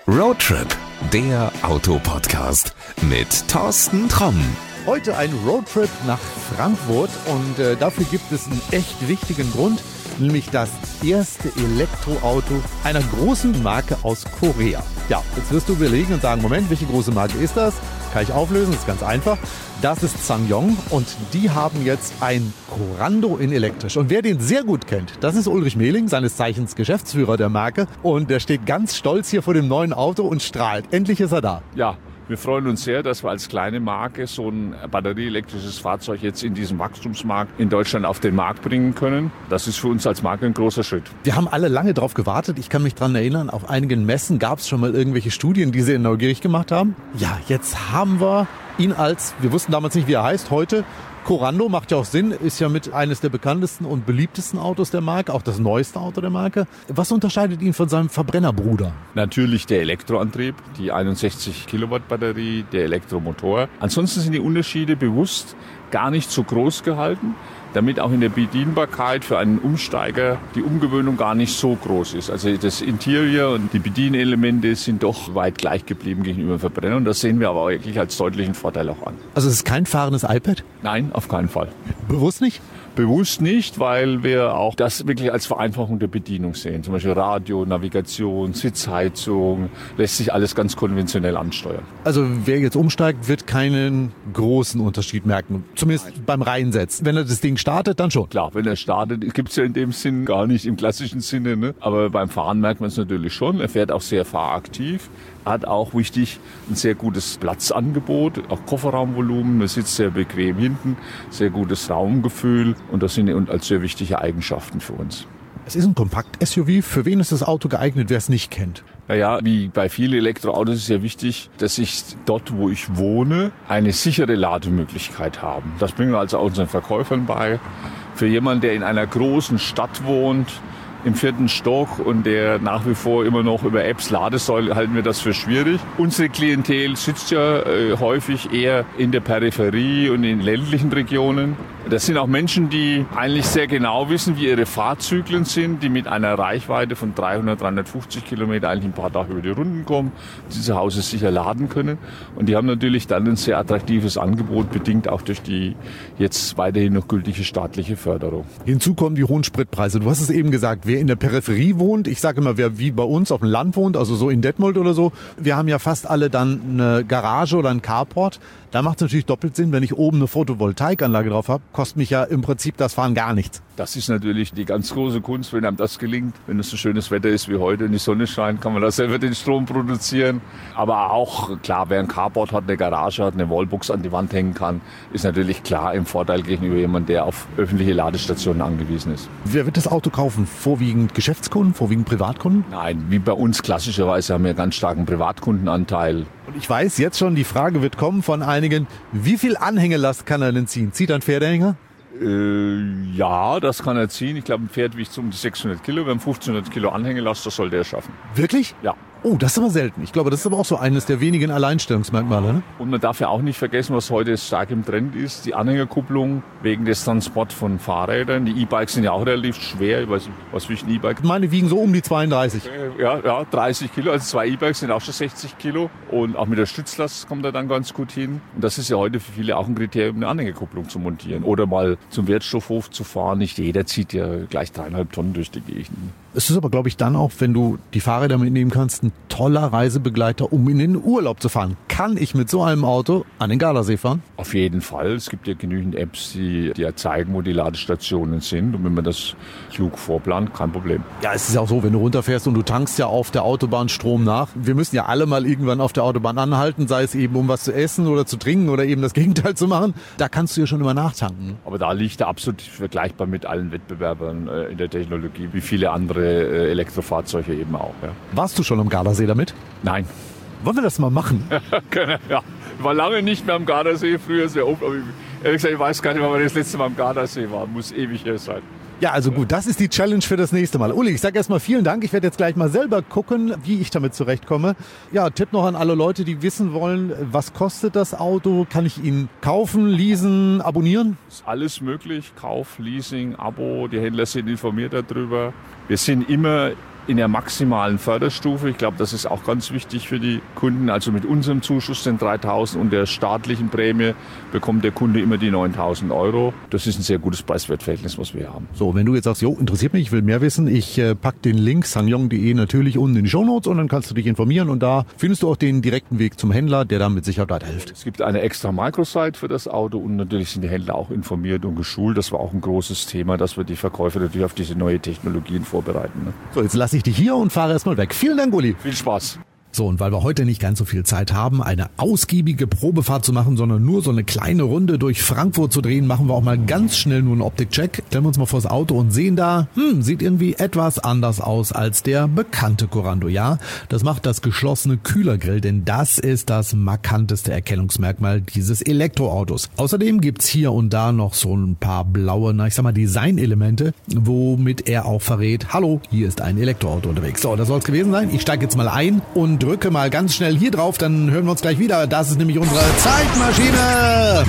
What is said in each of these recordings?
Roadtrip, der Autopodcast mit Thorsten Tromm. Heute ein Roadtrip nach Frankfurt und dafür gibt es einen echt wichtigen Grund, nämlich das erste Elektroauto einer großen Marke aus Korea. Ja, jetzt wirst du überlegen und sagen, Moment, welche große Marke ist das? Kann ich auflösen, das ist ganz einfach. Das ist SsangYong und die haben jetzt ein Corando in elektrisch. Und wer den sehr gut kennt, das ist Ulrich Mehling, seines Zeichens Geschäftsführer der Marke. Und der steht ganz stolz hier vor dem neuen Auto und strahlt. Endlich ist er da. Ja, wir freuen uns sehr, dass wir als kleine Marke so ein batterieelektrisches Fahrzeug jetzt in diesem Wachstumsmarkt in Deutschland auf den Markt bringen können. Das ist für uns als Marke ein großer Schritt. Wir haben alle lange drauf gewartet. Ich kann mich daran erinnern, auf einigen Messen gab es schon mal irgendwelche Studien, die sie neugierig gemacht haben. Ja, jetzt haben wir ihn wir wussten damals nicht, wie er heißt, heute Corando, macht ja auch Sinn, ist ja mit eines der bekanntesten und beliebtesten Autos der Marke, auch das neueste Auto der Marke. Was unterscheidet ihn von seinem Verbrennerbruder? Natürlich der Elektroantrieb, die 61 Kilowatt Batterie, der Elektromotor. Ansonsten sind die Unterschiede bewusst gar nicht so groß gehalten, damit auch in der Bedienbarkeit für einen Umsteiger die Umgewöhnung gar nicht so groß ist. Also das Interior und die Bedienelemente sind doch weit gleich geblieben gegenüber dem Verbrenner und das sehen wir aber wirklich als deutlichen Vorteil auch an. Also es ist kein fahrendes iPad? Nein, auf keinen Fall. Bewusst nicht? Bewusst nicht, weil wir auch das wirklich als Vereinfachung der Bedienung sehen. Zum Beispiel Radio, Navigation, Sitzheizung, lässt sich alles ganz konventionell ansteuern. Also wer jetzt umsteigt, wird keinen großen Unterschied merken, zumindest beim Reinsetzen. Wenn er das Ding startet, dann schon. Klar, wenn er startet, gibt's ja in dem Sinn gar nicht im klassischen Sinne, ne? Aber beim Fahren merkt man es natürlich schon. Er fährt auch sehr fahraktiv. Hat auch, wichtig, ein sehr gutes Platzangebot, auch Kofferraumvolumen. Man sitzt sehr bequem hinten, sehr gutes Raumgefühl und das sind als sehr wichtige Eigenschaften für uns. Es ist ein Kompakt-SUV. Für wen ist das Auto geeignet, wer es nicht kennt? Naja, wie bei vielen Elektroautos ist ja wichtig, dass ich dort, wo ich wohne, eine sichere Lademöglichkeit habe. Das bringen wir also auch unseren Verkäufern bei. Für jemanden, der in einer großen Stadt wohnt, im 4. Stock und der nach wie vor immer noch über Apps laden soll, halten wir das für schwierig. Unsere Klientel sitzt ja häufig eher in der Peripherie und in ländlichen Regionen. Das sind auch Menschen, die eigentlich sehr genau wissen, wie ihre Fahrzyklen sind, die mit einer Reichweite von 300, 350 Kilometer eigentlich ein paar Tage über die Runden kommen, die zu Hause sicher laden können. Und die haben natürlich dann ein sehr attraktives Angebot, bedingt auch durch die jetzt weiterhin noch gültige staatliche Förderung. Hinzu kommen die hohen Spritpreise. Du hast es eben gesagt, wer in der Peripherie wohnt, ich sage immer, wer wie bei uns auf dem Land wohnt, also so in Detmold oder so, wir haben ja fast alle dann eine Garage oder einen Carport. Da macht es natürlich doppelt Sinn, wenn ich oben eine Photovoltaikanlage drauf habe, kostet mich ja im Prinzip das Fahren gar nichts. Das ist natürlich die ganz große Kunst, wenn einem das gelingt. Wenn es so schönes Wetter ist wie heute und die Sonne scheint, kann man da selber den Strom produzieren. Aber auch, klar, wer ein Carport hat, eine Garage hat, eine Wallbox an die Wand hängen kann, ist natürlich klar im Vorteil gegenüber jemandem, der auf öffentliche Ladestationen angewiesen ist. Wer wird das Auto kaufen? Vorwiegend Geschäftskunden, vorwiegend Privatkunden? Nein, wie bei uns klassischerweise haben wir einen ganz starken Privatkundenanteil. Und ich weiß jetzt schon, die Frage wird kommen von einigen, wie viel Anhängelast kann er denn ziehen? Zieht er einen Pferdeanhänger? Ja, das kann er ziehen. Ich glaube, ein Pferd wiegt um die 600 Kilo. Wir haben 1500 Kilo Anhängelast, das sollte er schaffen. Wirklich? Ja. Oh, das ist aber selten. Ich glaube, das ist aber auch so eines der wenigen Alleinstellungsmerkmale, ne? Und man darf ja auch nicht vergessen, was heute stark im Trend ist, die Anhängerkupplung wegen des Transports von Fahrrädern. Die E-Bikes sind ja auch relativ schwer. Ich weiß nicht, was wiegt ein E-Bike? Meine wiegen so um die 32. Ja, 30 Kilo. Also 2 E-Bikes sind auch schon 60 Kilo. Und auch mit der Stützlast kommt er dann ganz gut hin. Und das ist ja heute für viele auch ein Kriterium, eine Anhängerkupplung zu montieren. Oder mal zum Wertstoffhof zu fahren. Nicht jeder zieht ja gleich 3,5 Tonnen durch die Gegend. Es ist aber, glaube ich, dann auch, wenn du die Fahrräder mitnehmen kannst, ein toller Reisebegleiter, um in den Urlaub zu fahren. Kann ich mit so einem Auto an den Gardasee fahren? Auf jeden Fall. Es gibt ja genügend Apps, die ja zeigen, wo die Ladestationen sind. Und wenn man das klug vorplant, kein Problem. Ja, es ist ja auch so, wenn du runterfährst und du tankst ja auf der Autobahn Strom nach. Wir müssen ja alle mal irgendwann auf der Autobahn anhalten, sei es eben um was zu essen oder zu trinken oder eben das Gegenteil zu machen. Da kannst du ja schon immer nachtanken. Aber da liegt er absolut vergleichbar mit allen Wettbewerbern in der Technologie, wie viele andere Elektrofahrzeuge eben auch. Ja. Warst du schon am Gardasee damit? Nein. Wollen wir das mal machen? Ja, ich war lange nicht mehr am Gardasee, früher sehr oft, aber ehrlich gesagt, ich weiß gar nicht, wann wir das letzte Mal am Gardasee waren. Muss ewig her sein. Ja, also gut, das ist die Challenge für das nächste Mal. Uli, ich sage erstmal vielen Dank. Ich werde jetzt gleich mal selber gucken, wie ich damit zurechtkomme. Ja, Tipp noch an alle Leute, die wissen wollen, was kostet das Auto? Kann ich ihn kaufen, leasen, abonnieren? Ist alles möglich. Kauf, Leasing, Abo. Die Händler sind informiert darüber. Wir sind immer in der maximalen Förderstufe. Ich glaube, das ist auch ganz wichtig für die Kunden. Also mit unserem Zuschuss, den 3.000 und der staatlichen Prämie, bekommt der Kunde immer die 9.000 €. Das ist ein sehr gutes Preis-Wert-Verhältnis, was wir haben. So, wenn du jetzt sagst, jo, interessiert mich, ich will mehr wissen, ich pack den Link sangyong.de natürlich unten in die Shownotes und dann kannst du dich informieren und da findest du auch den direkten Weg zum Händler, der dann mit Sicherheit weiterhilft. Es gibt eine extra Microsite für das Auto und natürlich sind die Händler auch informiert und geschult. Das war auch ein großes Thema, dass wir die Verkäufer natürlich auf diese neue Technologien vorbereiten. Ne? So, jetzt lasse ich dich hier und fahre erstmal weg. Vielen Dank, Uli. Viel Spaß. So, und weil wir heute nicht ganz so viel Zeit haben, eine ausgiebige Probefahrt zu machen, sondern nur so eine kleine Runde durch Frankfurt zu drehen, machen wir auch mal ganz schnell nur einen Optikcheck. Stellen wir uns mal vors Auto und sehen da, sieht irgendwie etwas anders aus als der bekannte Corando. Ja, das macht das geschlossene Kühlergrill, denn das ist das markanteste Erkennungsmerkmal dieses Elektroautos. Außerdem gibt's hier und da noch so ein paar blaue, Designelemente, womit er auch verrät, hallo, hier ist ein Elektroauto unterwegs. So, das soll's gewesen sein. Ich steige jetzt mal ein und drücke mal ganz schnell hier drauf, dann hören wir uns gleich wieder. Das ist nämlich unsere Zeitmaschine.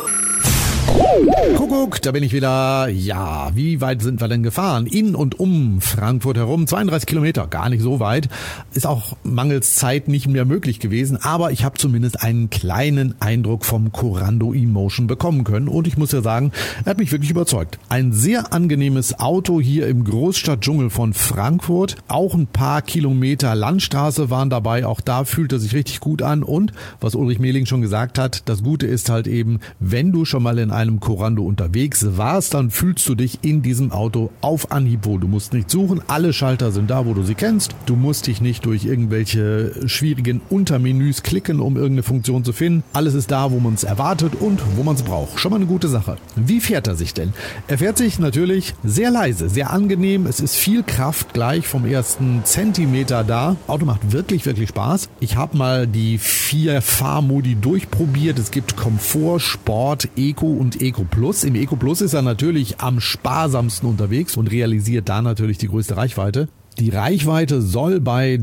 Kuckuck, da bin ich wieder. Ja, wie weit sind wir denn gefahren? In und um Frankfurt herum, 32 Kilometer, gar nicht so weit. Ist auch mangels Zeit nicht mehr möglich gewesen, aber ich habe zumindest einen kleinen Eindruck vom Corando eMotion bekommen können und ich muss ja sagen, er hat mich wirklich überzeugt. Ein sehr angenehmes Auto hier im Großstadtdschungel von Frankfurt. Auch ein paar Kilometer Landstraße waren dabei, auch da fühlt er sich richtig gut an und, was Ulrich Mehling schon gesagt hat, das Gute ist halt eben, wenn du schon mal in einem Corando unterwegs warst, dann fühlst du dich in diesem Auto auf Anhieb wohl. Du musst nicht suchen, alle Schalter sind da, wo du sie kennst. Du musst dich nicht durch irgendwelche schwierigen Untermenüs klicken, um irgendeine Funktion zu finden. Alles ist da, wo man es erwartet und wo man es braucht. Schon mal eine gute Sache. Wie fährt er sich denn? Er fährt sich natürlich sehr leise, sehr angenehm. Es ist viel Kraft gleich vom ersten Zentimeter da. Auto macht wirklich, wirklich Spaß. Ich habe mal die 4 Fahrmodi durchprobiert. Es gibt Komfort, Sport, Eco und Eco Plus. Im Eco Plus ist er natürlich am sparsamsten unterwegs und realisiert da natürlich die größte Reichweite. Die Reichweite soll bei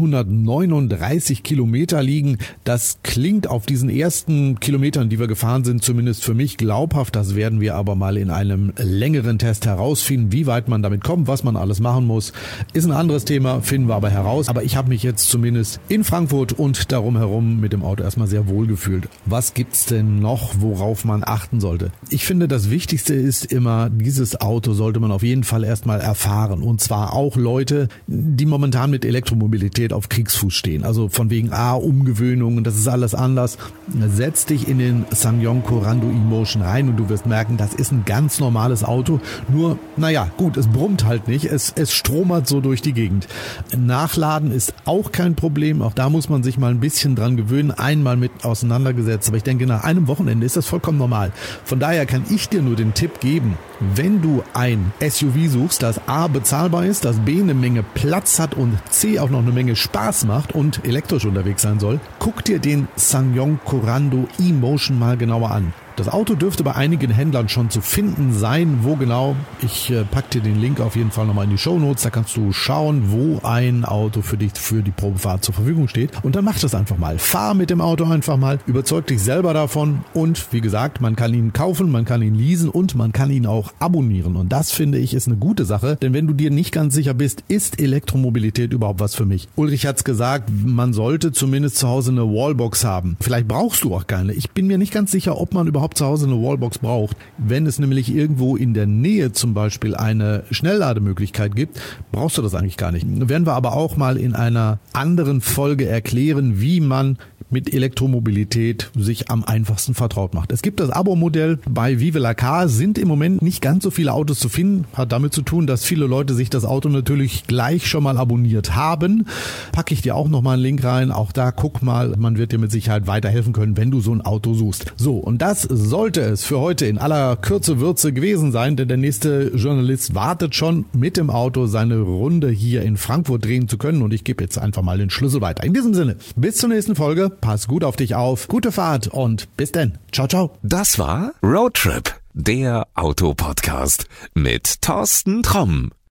339 Kilometer liegen. Das klingt auf diesen ersten Kilometern, die wir gefahren sind, zumindest für mich glaubhaft. Das werden wir aber mal in einem längeren Test herausfinden, wie weit man damit kommt, was man alles machen muss. Ist ein anderes Thema, finden wir aber heraus. Aber ich habe mich jetzt zumindest in Frankfurt und darum herum mit dem Auto erstmal sehr wohl gefühlt. Was gibt's denn noch, worauf man achten sollte? Ich finde, das Wichtigste ist immer, dieses Auto sollte man auf jeden Fall erstmal erfahren. Und zwar auch Leute, die momentan mit Elektromobilität auf Kriegsfuß stehen. Also von wegen Umgewöhnung, das ist alles anders. Setz dich in den SsangYong Corando eMotion rein und du wirst merken, das ist ein ganz normales Auto. Nur, gut, es brummt halt nicht. Es stromert so durch die Gegend. Nachladen ist auch kein Problem. Auch da muss man sich mal ein bisschen dran gewöhnen. Einmal mit auseinandergesetzt. Aber ich denke, nach einem Wochenende ist das vollkommen normal. Von daher kann ich dir nur den Tipp geben, wenn du ein SUV suchst, das A bezahlbar ist, das B eine Menge Platz hat und C auch noch eine Menge Spaß macht und elektrisch unterwegs sein soll, guck dir den SsangYong Corando eMotion mal genauer an. Das Auto dürfte bei einigen Händlern schon zu finden sein. Wo genau? Ich pack dir den Link auf jeden Fall nochmal in die Shownotes. Da kannst du schauen, wo ein Auto für dich für die Probefahrt zur Verfügung steht. Und dann mach das einfach mal. Fahr mit dem Auto einfach mal. Überzeug dich selber davon. Und wie gesagt, man kann ihn kaufen, man kann ihn leasen und man kann ihn auch abonnieren. Und das, finde ich, ist eine gute Sache. Denn wenn du dir nicht ganz sicher bist, ist Elektromobilität überhaupt was für mich? Ulrich hat's gesagt, man sollte zumindest zu Hause eine Wallbox haben. Vielleicht brauchst du auch keine. Ich bin mir nicht ganz sicher, ob man überhaupt zu Hause eine Wallbox braucht. Wenn es nämlich irgendwo in der Nähe zum Beispiel eine Schnelllademöglichkeit gibt, brauchst du das eigentlich gar nicht. Werden wir aber auch mal in einer anderen Folge erklären, wie man mit Elektromobilität sich am einfachsten vertraut macht. Es gibt das Abo-Modell. Bei Vive la Car sind im Moment nicht ganz so viele Autos zu finden. Hat damit zu tun, dass viele Leute sich das Auto natürlich gleich schon mal abonniert haben. Packe ich dir auch nochmal einen Link rein. Auch da guck mal, man wird dir mit Sicherheit weiterhelfen können, wenn du so ein Auto suchst. So, und das sollte es für heute in aller Kürze Würze gewesen sein, denn der nächste Journalist wartet schon mit dem Auto seine Runde hier in Frankfurt drehen zu können und ich gebe jetzt einfach mal den Schlüssel weiter. In diesem Sinne, bis zur nächsten Folge. Pass gut auf dich auf, gute Fahrt und bis denn. Ciao, ciao. Das war Roadtrip, der Autopodcast mit Thorsten Tromm.